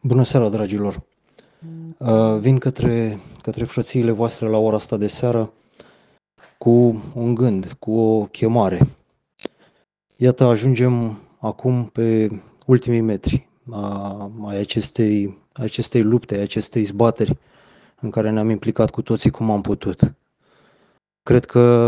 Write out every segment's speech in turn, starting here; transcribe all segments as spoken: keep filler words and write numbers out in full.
Bună seara, dragilor! Vin către, către frățiile voastre la ora asta de seară cu un gând, cu o chemare. Iată, ajungem acum pe ultimii metri a, a acestei, a acestei lupte, a acestei zbateri în care ne-am implicat cu toții cum am putut. Cred că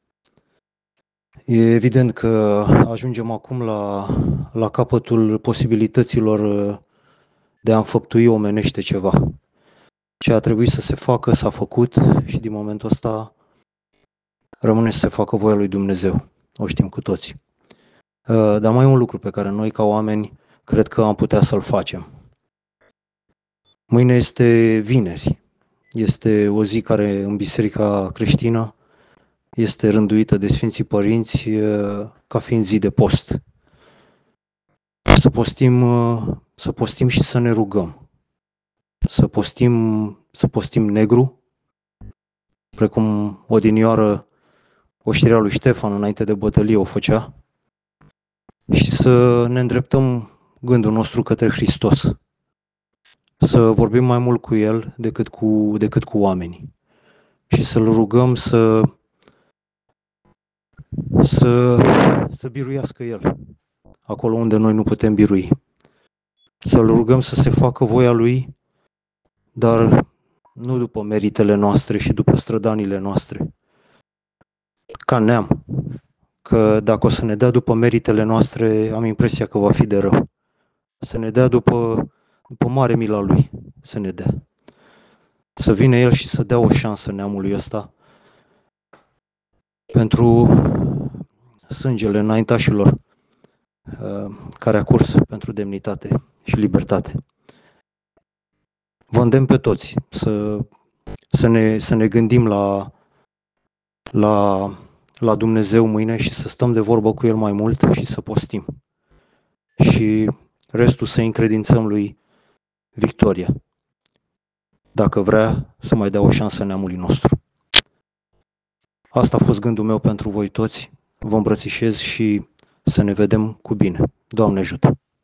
e evident că ajungem acum la, la capătul posibilităților de a înfăptui omenește ceva. Ce a trebuit să se facă, s-a făcut și din momentul ăsta rămâne să se facă voia lui Dumnezeu. O știm cu toții. Dar mai e un lucru pe care noi, ca oameni, cred că am putea să-l facem. Mâine este vineri. Este o zi care în Biserica Creștină este rânduită de Sfinții Părinți ca fiind zi de post. Să postim, să postim și să ne rugăm. Să postim, să postim negru, precum odinioară oștirea lui Ștefan înainte de bătălie o făcea, și să ne îndreptăm gândul nostru către Hristos. Să vorbim mai mult cu El decât cu, decât cu oamenii. Și să-L rugăm să, să, să biruiască El, acolo unde noi nu putem birui. Să-L rugăm să se facă voia Lui, dar nu după meritele noastre și după strădanile noastre. Ca neam, că dacă o să ne dea după meritele noastre, am impresia că va fi de rău. Să ne dea după, după mare mila Lui, să ne dea. Să vină El și să dea o șansă neamului ăsta pentru sângele înaintașilor care a curs pentru demnitate și libertate. Vă îndemn pe toți să, să, ne, să ne gândim la, la, la Dumnezeu mâine și să stăm de vorbă cu El mai mult și să postim. Și restul să încredințăm Lui victoria, dacă vrea să mai dea o șansă neamului nostru. Asta a fost gândul meu pentru voi toți. Vă îmbrățișez și să ne vedem cu bine. Doamne ajută!